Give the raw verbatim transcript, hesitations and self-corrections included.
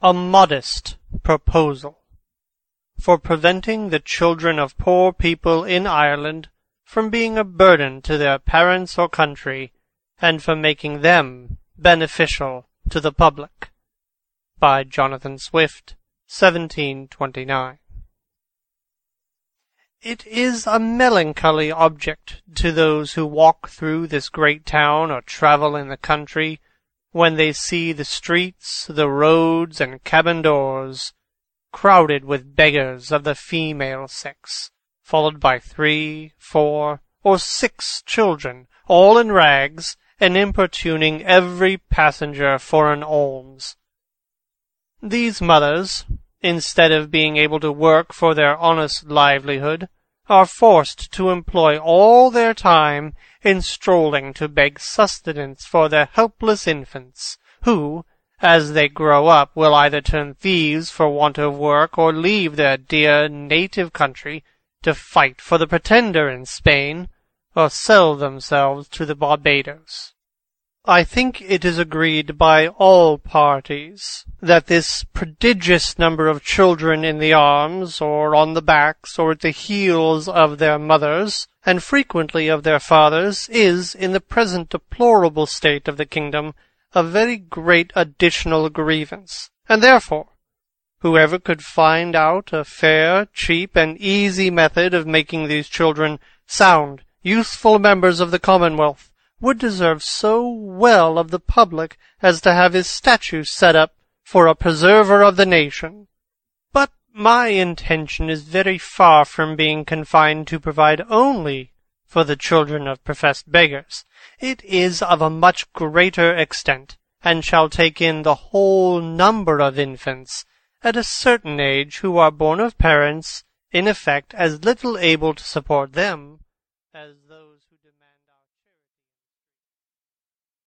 A modest proposal for preventing the children of poor people in Ireland from being a burden to their parents or country, and for making them beneficial to the public. By Jonathan Swift, seventeen twenty-nine. It is a melancholy object to those who walk through this great town or travel in the country, when they see the streets, the roads, and cabin doors crowded with beggars of the female sex, followed by three, four, or six children, all in rags, and importuning every passenger for an alms. These mothers, instead of being able to work for their honest livelihood, are forced to employ all their time in strolling to beg sustenance for their helpless infants, who, as they grow up, will either turn thieves for want of work, or leave their dear native country to fight for the Pretender in Spain, or sell themselves to the Barbados. I think it is agreed by all parties that this prodigious number of children in the arms, or on the backs, or at the heels of their mothers, and frequently of their fathers, is, in the present deplorable state of the kingdom, a very great additional grievance, and therefore whoever could find out a fair, cheap, and easy method of making these children sound, useful members of the Commonwealth, would deserve so well of the public as to have his statue set up for a preserver of the nation. But my intention is very far from being confined to provide only for the children of professed beggars. It is of a much greater extent, and shall take in the whole number of infants at a certain age who are born of parents, in effect, as little able to support them as those